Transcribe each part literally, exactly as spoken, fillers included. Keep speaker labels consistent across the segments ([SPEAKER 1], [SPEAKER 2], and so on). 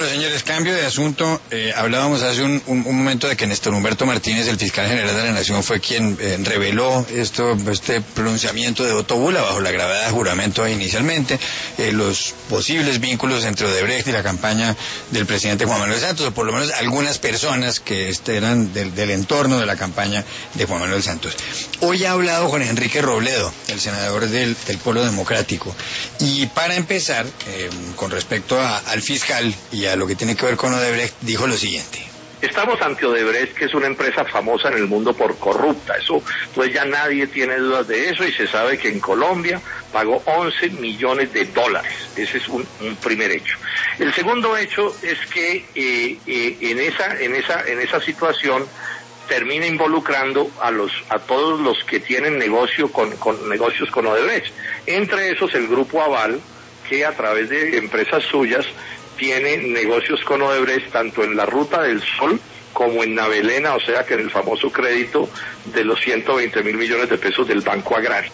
[SPEAKER 1] Bueno, señores, cambio de asunto. Eh, hablábamos hace un, un, un momento de que Néstor Humberto Martínez, el fiscal general de la Nación, fue quien eh, reveló esto, este pronunciamiento de Otto Bula bajo la gravedad de juramento inicialmente, eh, los posibles vínculos entre Odebrecht y la campaña del presidente Juan Manuel Santos, o por lo menos algunas personas que este, eran del, del entorno de la campaña de Juan Manuel Santos. Hoy ha hablado Juan Enrique Robledo, el senador del, del Polo Democrático, y para empezar, eh, con respecto a, al fiscal y a lo que tiene que ver con Odebrecht, dijo lo siguiente.
[SPEAKER 2] Estamos ante Odebrecht, que es una empresa famosa en el mundo por corrupta. Eso, pues ya nadie tiene dudas de eso, y se sabe que en Colombia pagó once millones de dólares. Ese es un, un primer hecho. El segundo hecho es que eh, eh, en esa, en esa, en esa situación termina involucrando a los, a todos los que tienen negocio con, con negocios con Odebrecht. Entre esos el Grupo Aval, que a través de empresas suyas tiene negocios con Odebrecht tanto en la Ruta del Sol como en Navelena, o sea que en el famoso crédito de los ciento veinte mil millones de pesos del Banco Agrario.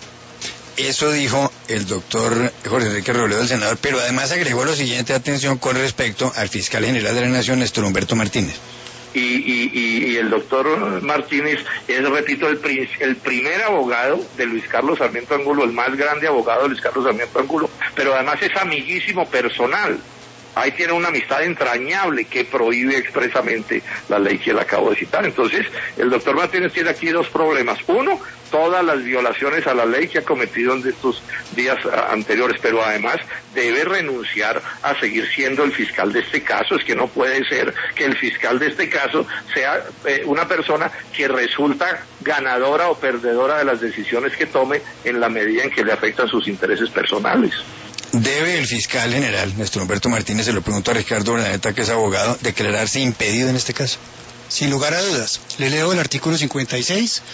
[SPEAKER 1] Eso dijo el doctor Jorge Enrique Robledo, el senador, pero además agregó lo siguiente, atención, con respecto al fiscal general de la Nación, Néstor Humberto Martínez.
[SPEAKER 2] Y, y, y, y el doctor Martínez es, repito, el, el primer abogado de Luis Carlos Sarmiento Angulo, el más grande abogado de Luis Carlos Sarmiento Angulo, pero además es amiguísimo personal. Ahí tiene una amistad entrañable que prohíbe expresamente la ley que le acabo de citar. Entonces, el doctor Martínez tiene aquí dos problemas. Uno, todas las violaciones a la ley que ha cometido en estos días anteriores, pero además debe renunciar a seguir siendo el fiscal de este caso. Es que no puede ser que el fiscal de este caso sea eh, una persona que resulta ganadora o perdedora de las decisiones que tome en la medida en que le afectan sus intereses personales.
[SPEAKER 1] ¿Debe el fiscal general, Néstor Humberto Martínez, se lo pregunto a Ricardo Urdaneta, que es abogado, declararse impedido en este caso?
[SPEAKER 3] Sin lugar a dudas. Le leo el artículo cincuenta y seis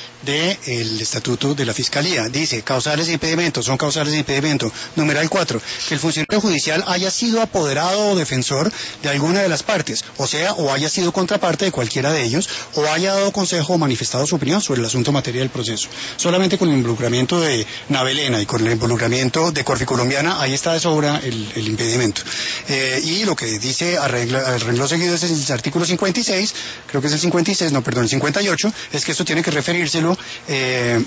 [SPEAKER 3] del Estatuto de la Fiscalía. Dice, causales de impedimento, son causales de impedimento. Numeral cuatro, que el funcionario judicial haya sido apoderado o defensor de alguna de las partes, o sea, o haya sido contraparte de cualquiera de ellos, o haya dado consejo o manifestado su opinión sobre el asunto material del proceso. Solamente con el involucramiento de Navelena y con el involucramiento de Corfi Colombiana, ahí está de sobra el, el impedimento. Eh, y lo que dice arregla, arreglo seguido es el artículo cincuenta y seis, creo que es el cincuenta y seis, no, perdón, el cincuenta y ocho, es que esto tiene que referírselo, eh,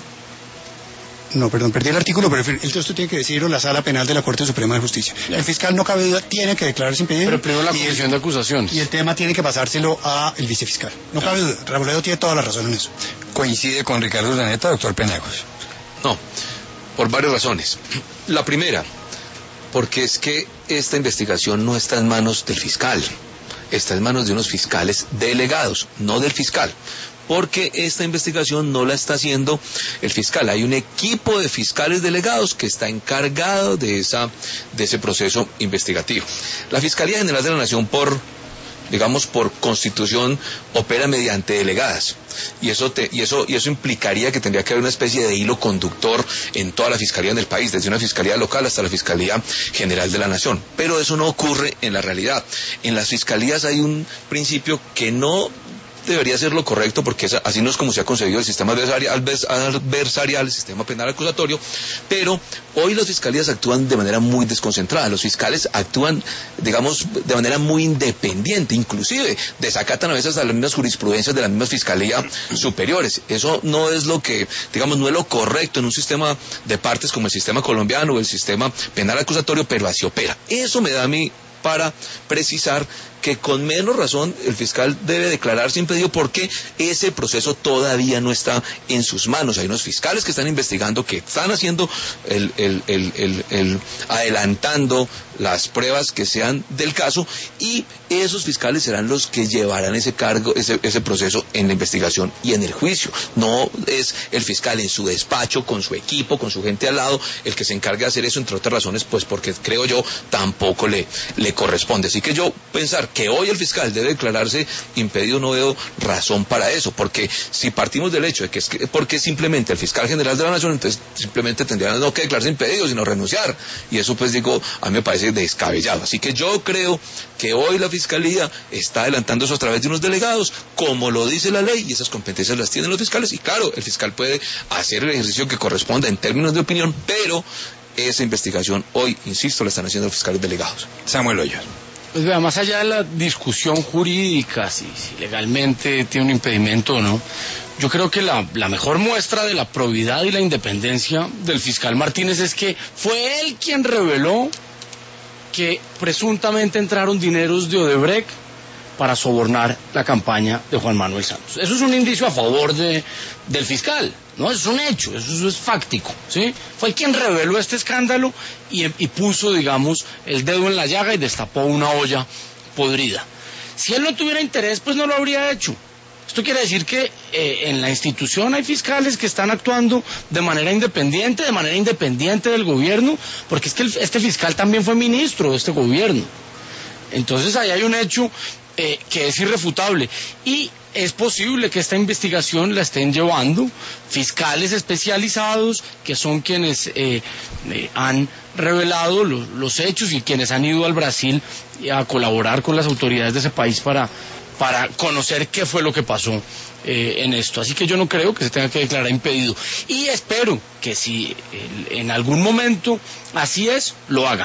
[SPEAKER 3] no, perdón, perdí el artículo, pero esto tiene que decirlo la Sala Penal de la Corte Suprema de Justicia. El fiscal, no cabe duda, tiene que declararse impedido.
[SPEAKER 4] Pero primero la comisión de acusaciones.
[SPEAKER 3] Y el tema tiene que pasárselo a el vicefiscal. No cabe duda, Robledo tiene toda la razón en eso.
[SPEAKER 1] ¿Coincide con Ricardo Urdaneta, doctor Penagos?
[SPEAKER 5] No, por varias razones. La primera, porque es que esta investigación no está en manos del fiscal. Está en manos de unos fiscales delegados, no del fiscal, porque esta investigación no la está haciendo el fiscal. Hay un equipo de fiscales delegados que está encargado de esa, de ese proceso investigativo. La Fiscalía General de la Nación, por digamos por constitución, opera mediante delegadas, y eso te, y eso y eso implicaría que tendría que haber una especie de hilo conductor en toda la fiscalía en el país, desde una fiscalía local hasta la Fiscalía General de la Nación, pero eso no ocurre en la realidad. En las fiscalías hay un principio que no debería ser lo correcto, porque es, así no es como se ha concebido el sistema adversarial, adversarial, el sistema penal acusatorio, pero hoy las fiscalías actúan de manera muy desconcentrada. Los fiscales actúan, digamos, de manera muy independiente, inclusive desacatan a veces a las mismas jurisprudencias de las mismas fiscalías superiores. Eso no es lo que, digamos, no es lo correcto en un sistema de partes como el sistema colombiano o el sistema penal acusatorio, pero así opera. Eso me da a mí para precisar que con menos razón el fiscal debe declararse impedido, porque ese proceso todavía no está en sus manos. Hay unos fiscales que están investigando, que están haciendo el, el, el, el, el adelantando las pruebas que sean del caso, y esos fiscales serán los que llevarán ese cargo, ese, ese proceso en la investigación y en el juicio. No es el fiscal en su despacho, con su equipo, con su gente al lado, el que se encargue de hacer eso, entre otras razones, pues porque creo yo tampoco le, le corresponde. Así que yo pensar que hoy el fiscal debe declararse impedido, no veo razón para eso, porque si partimos del hecho de que es que, porque simplemente el fiscal general de la Nación, entonces simplemente tendría no que declararse impedido, sino renunciar, y eso pues digo, a mí me parece descabellado. Así que yo creo que hoy la fiscalía está adelantando eso a través de unos delegados, como lo dice la ley, y esas competencias las tienen los fiscales, y claro, el fiscal puede hacer el ejercicio que corresponda en términos de opinión, pero esa investigación hoy, insisto, la están haciendo los fiscales delegados.
[SPEAKER 1] Samuel Hoyos.
[SPEAKER 4] Pues vea, más allá de la discusión jurídica, si, si legalmente tiene un impedimento o no, yo creo que la, la mejor muestra de la probidad y la independencia del fiscal Martínez es que fue él quien reveló que presuntamente entraron dineros de Odebrecht para sobornar la campaña de Juan Manuel Santos. Eso es un indicio a favor de, del fiscal, ¿no? Eso es un hecho, eso, eso es fáctico, ¿sí? Fue quien reveló este escándalo y, y puso, digamos, el dedo en la llaga y destapó una olla podrida. Si él no tuviera interés, pues no lo habría hecho. Esto quiere decir que eh, en la institución hay fiscales que están actuando de manera independiente, de manera independiente del gobierno, porque es que el, este fiscal también fue ministro de este gobierno. Entonces ahí hay un hecho eh, que es irrefutable y es posible que esta investigación la estén llevando fiscales especializados que son quienes eh, eh, han revelado lo, los hechos y quienes han ido al Brasil a colaborar con las autoridades de ese país para, para conocer qué fue lo que pasó eh, en esto. Así que yo no creo que se tenga que declarar impedido y espero que si eh, en algún momento así es, lo haga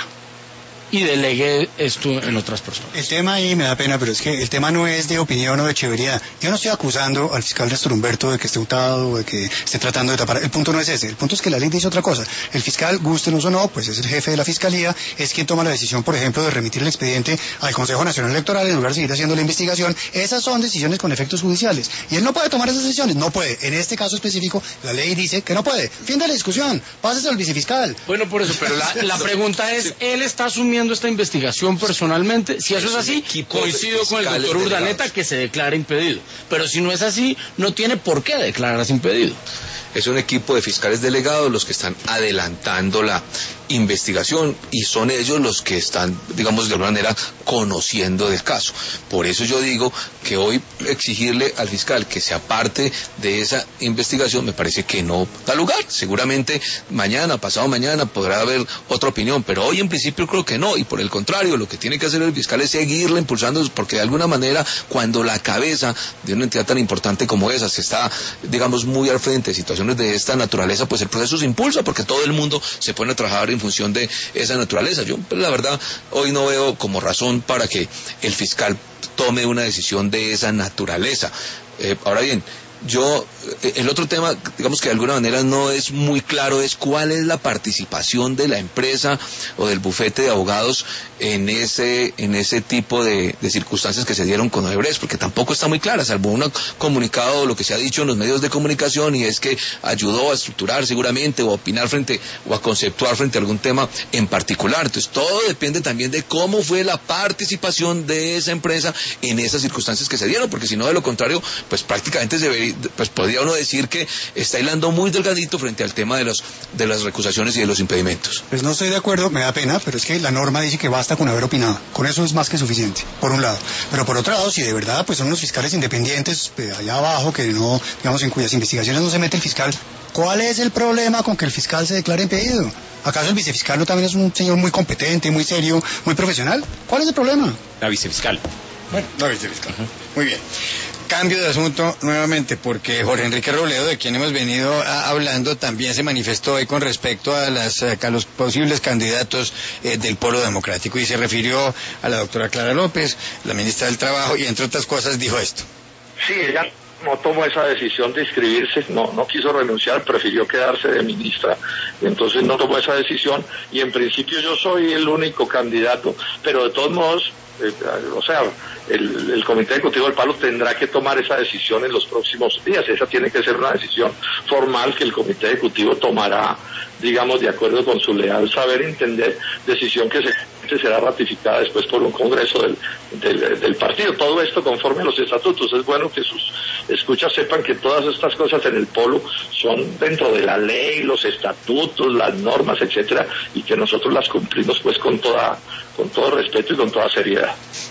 [SPEAKER 4] y delegue esto en otras personas.
[SPEAKER 3] El tema ahí me da pena, pero es que el tema no es de opinión o de chévería. Yo no estoy acusando al fiscal Néstor Humberto de que esté untado o de que esté tratando de tapar. El punto no es ese. El punto es que la ley dice otra cosa. El fiscal, gústenos o no, pues es el jefe de la fiscalía, es quien toma la decisión, por ejemplo, de remitir el expediente al Consejo Nacional Electoral en lugar de seguir haciendo la investigación. Esas son decisiones con efectos judiciales. Y él no puede tomar esas decisiones. No puede. En este caso específico, la ley dice que no puede. Fin de la discusión. Pásese al vicefiscal.
[SPEAKER 4] Bueno, por eso, pero la, la pregunta es, ¿él está asumiendo esta investigación personalmente? Si eso es así, coincido con el doctor Urdaneta que se declara impedido. Pero si no es así, no tiene por qué declararse impedido.
[SPEAKER 5] Es un equipo de fiscales delegados los que están adelantando la investigación y son ellos los que están, digamos, de alguna manera conociendo del caso. Por eso yo digo que hoy exigirle al fiscal que se aparte de esa investigación me parece que no da lugar. Seguramente mañana, pasado mañana podrá haber otra opinión, pero hoy en principio creo que no, y por el contrario, lo que tiene que hacer el fiscal es seguirle impulsando, porque de alguna manera cuando la cabeza de una entidad tan importante como esa se está, digamos, muy al frente de situaciones de esta naturaleza, pues el proceso se impulsa porque todo el mundo se pone a trabajar en función de esa naturaleza. Yo, pues, la verdad, hoy no veo como razón para que el fiscal tome una decisión de esa naturaleza. Eh, ahora bien, yo, el otro tema, digamos que de alguna manera no es muy claro, es cuál es la participación de la empresa o del bufete de abogados en ese en ese tipo de, de circunstancias que se dieron con Odebrecht, porque tampoco está muy clara, salvo un comunicado, lo que se ha dicho en los medios de comunicación, y es que ayudó a estructurar seguramente, o a opinar frente, o a conceptuar frente a algún tema en particular. Entonces todo depende también de cómo fue la participación de esa empresa en esas circunstancias que se dieron, porque si no, de lo contrario, pues prácticamente se debería, pues podría uno decir que está hilando muy delgadito frente al tema de los de las recusaciones y de los impedimentos.
[SPEAKER 3] Pues no estoy de acuerdo, me da pena, pero es que la norma dice que basta con haber opinado. Con eso es más que suficiente, por un lado. Pero por otro lado, si de verdad pues son unos fiscales independientes eh, allá abajo, que no, digamos, en cuyas investigaciones no se mete el fiscal, ¿cuál es el problema con que el fiscal se declare impedido? ¿Acaso el vicefiscal no también es un señor muy competente, muy serio, muy profesional? ¿Cuál es el problema?
[SPEAKER 4] La vicefiscal.
[SPEAKER 3] Bueno, la vicefiscal.
[SPEAKER 1] Uh-huh. Muy bien. Cambio de asunto nuevamente, porque Jorge Enrique Robledo, de quien hemos venido a, hablando, también se manifestó hoy con respecto a, las, a los posibles candidatos eh, del Polo Democrático y se refirió a la doctora Clara López, la ministra del Trabajo, y entre otras cosas dijo esto.
[SPEAKER 2] Sí, ella no tomó esa decisión de inscribirse, no, no quiso renunciar, prefirió quedarse de ministra, y entonces no tomó esa decisión, y en principio yo soy el único candidato, pero de todos modos, eh, o sea, el, el Comité Ejecutivo del Palo tendrá que tomar esa decisión en los próximos días. Esa tiene que ser una decisión formal que el Comité Ejecutivo tomará, digamos, de acuerdo con su leal saber entender, decisión que se, se será ratificada después por un congreso del, del, del partido. Todo esto conforme a los estatutos. Es bueno que sus escuchas sepan que todas estas cosas en el Polo son dentro de la ley, los estatutos, las normas, etcétera, y que nosotros las cumplimos pues con toda, con todo respeto y con toda seriedad.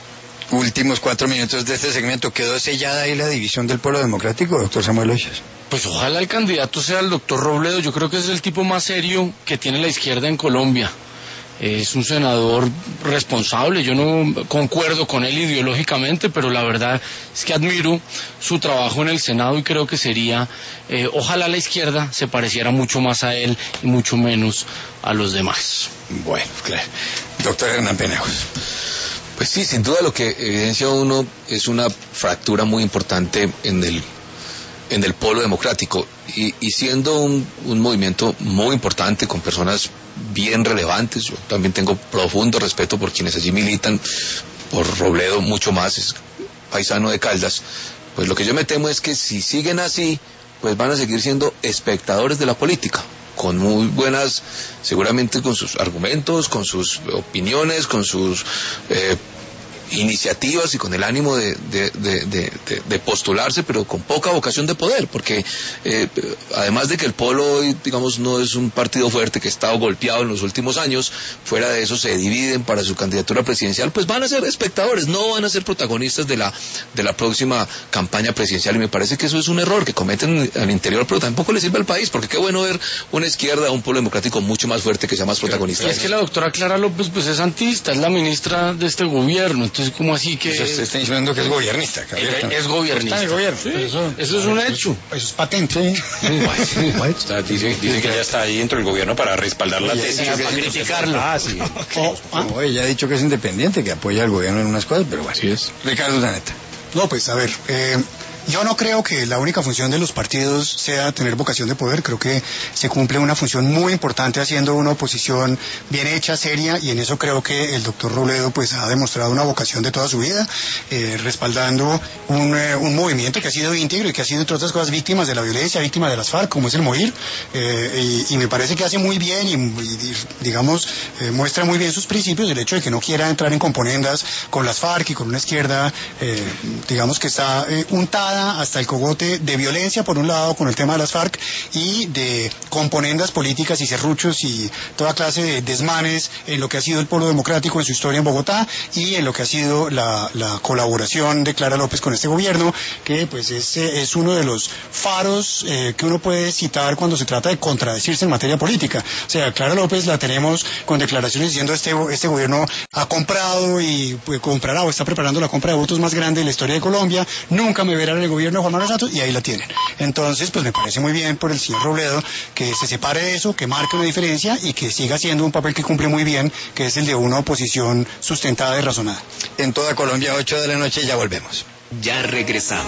[SPEAKER 1] Últimos cuatro minutos de este segmento. ¿Quedó sellada ahí la división del Polo Democrático, doctor Samuel Hoyos?
[SPEAKER 4] Pues ojalá el candidato sea el doctor Robledo. Yo creo que es el tipo más serio que tiene la izquierda en Colombia. Es un senador responsable. Yo no concuerdo con él ideológicamente, pero la verdad es que admiro su trabajo en el Senado y creo que sería, eh, ojalá la izquierda se pareciera mucho más a él y mucho menos a los demás.
[SPEAKER 1] Bueno, claro. Doctor Hernán Penagos.
[SPEAKER 5] Pues sí, sin duda lo que evidencia uno es una fractura muy importante en el, en el polo democrático y, y siendo un, un movimiento muy importante con personas bien relevantes. Yo también tengo profundo respeto por quienes allí militan, por Robledo mucho más, es paisano de Caldas. Pues lo que yo me temo es que si siguen así, pues van a seguir siendo espectadores de la política, con muy buenas, seguramente con sus argumentos, con sus opiniones, con sus eh, iniciativas y con el ánimo de, de, de, de, de postularse, pero con poca vocación de poder, porque eh, además de que el Polo hoy, digamos, no es un partido fuerte que ha estado golpeado en los últimos años, fuera de eso se dividen para su candidatura presidencial, pues van a ser espectadores, no van a ser protagonistas de la, de la próxima campaña presidencial, y me parece que eso es un error que cometen al interior, pero tampoco le sirve al país, porque qué bueno ver una izquierda, un Polo democrático mucho más fuerte que sea más protagonista.
[SPEAKER 4] Pero es que la doctora Clara López pues es santista, es la ministra de este gobierno. Entonces, ¿cómo así que...?
[SPEAKER 1] Usted está diciendo que es gobernista,
[SPEAKER 4] Es, es gobernista.
[SPEAKER 3] Está en el gobierno.
[SPEAKER 4] Sí,
[SPEAKER 3] eso,
[SPEAKER 4] eso es un hecho.
[SPEAKER 3] Eso es patente.
[SPEAKER 6] Está, dice, dice que ya está ahí dentro del gobierno para respaldar la tesis.
[SPEAKER 4] Para criticarlo.
[SPEAKER 6] Ah, sí.
[SPEAKER 3] Oh, ah.
[SPEAKER 1] No, ella ha dicho que es independiente, que apoya al gobierno en unas cosas, pero bueno.
[SPEAKER 5] Así es.
[SPEAKER 1] Ricardo Zaneta.
[SPEAKER 3] No, pues a ver, eh, yo no creo que la única función de los partidos sea tener vocación de poder. Creo que se cumple una función muy importante haciendo una oposición bien hecha, seria, y en eso creo que el doctor Robledo pues ha demostrado una vocación de toda su vida, eh, respaldando un, eh, un movimiento que ha sido íntegro y que ha sido, entre otras cosas, víctimas de la violencia, víctima de las FARC, como es el MOIR, eh, y, y me parece que hace muy bien y, y digamos, eh, muestra muy bien sus principios. El hecho de que no quiera entrar en componendas con las FARC y con una izquierda, eh, digamos que está eh, untada hasta el cogote de violencia, por un lado, con el tema de las FARC, y de componendas políticas y serruchos y toda clase de desmanes en lo que ha sido el Polo Democrático en su historia en Bogotá y en lo que ha sido la, la colaboración de Clara López con este gobierno, que pues es, es uno de los faros eh, que uno puede citar cuando se trata de contradecirse en materia política. O sea, Clara López la tenemos con declaraciones diciendo este, este gobierno ha comprado y pues, comprará o está preparando la compra de votos más grande de la historia de Colombia, nunca me verán en el gobierno de Juan Manuel Santos, y ahí la tienen. Entonces, pues me parece muy bien por el señor Robledo que se separe de eso, que marque una diferencia y que siga haciendo un papel que cumple muy bien, que es el de una oposición sustentada y razonada.
[SPEAKER 1] En toda Colombia, ocho de la noche, ya volvemos.
[SPEAKER 7] Ya regresamos.